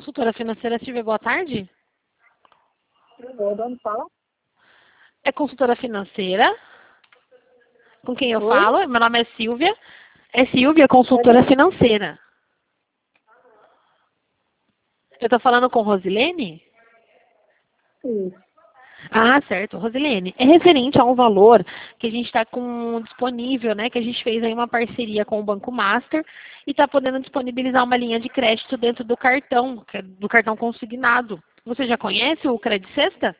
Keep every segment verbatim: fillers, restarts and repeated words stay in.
consultora financeira Silvia, boa tarde. Eu não fala. É consultora financeira? Com quem eu Oi? falo? Meu nome é Silvia. É Silvia, consultora financeira. Eu tô falando com Rosilene? Isso. Ah, certo. Rosilene, é referente a um valor que a gente está com disponível, né? Que a gente fez aí uma parceria com o Banco Master e está podendo disponibilizar uma linha de crédito dentro do cartão, que é do cartão consignado. Você já conhece o Credit Sexta?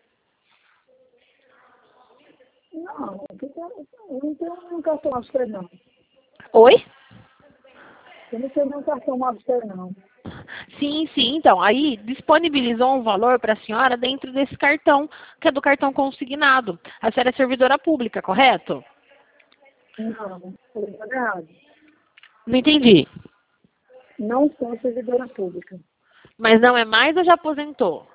Não, eu não tenho um cartão Master, não. Oi? Eu não tenho um cartão Master, não. Sim, sim. Então, aí disponibilizou um valor para a senhora dentro desse cartão, que é do cartão consignado. A senhora é servidora pública, correto? Não, falei errado. Não entendi. Não sou servidora pública. Mas não é mais ou já aposentou?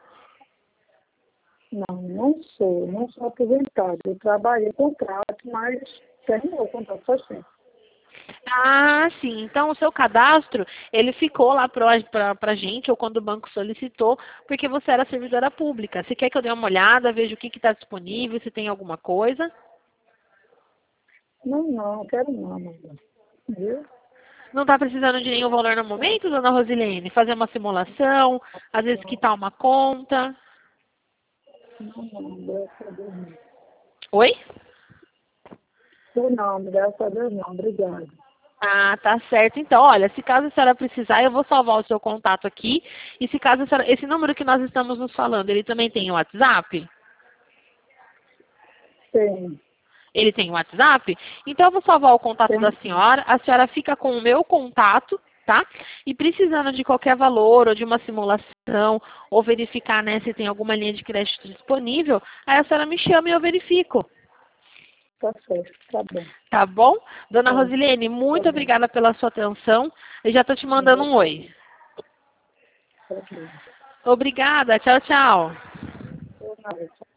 Não, não sou. Não sou aposentado. Eu trabalhei contrato, mas terminou o contrato faz tempo. Ah, sim. Então, o seu cadastro, ele ficou lá para a gente, ou quando o banco solicitou, porque você era servidora pública. Você quer que eu dê uma olhada, veja o que está disponível, se tem alguma coisa? Não, não, quero não, mãe. Viu? Não está precisando de nenhum valor no momento, dona Rosilene? Fazer uma simulação, às vezes quitar uma conta. Não, não, graças a Deus não. Oi? Eu não, graças a Deus não. Obrigada. Ah, tá certo. Então, olha, se caso a senhora precisar, eu vou salvar o seu contato aqui. E se caso a senhora, esse número que nós estamos nos falando, ele também tem o WhatsApp? Tem. Ele tem o WhatsApp? Então, eu vou salvar o contato Tem da sim. senhora. A senhora fica com o meu contato, tá? E precisando de qualquer valor ou de uma simulação, ou verificar, né, se tem alguma linha de crédito disponível, aí a senhora me chama e eu verifico. Tá certo, tá bom. Tá bom? Dona Tá, Rosilene, tá muito bom. obrigada pela sua atenção. Eu já estou te mandando um oi. Tá bom. Obrigada. Tchau, tchau. Boa noite.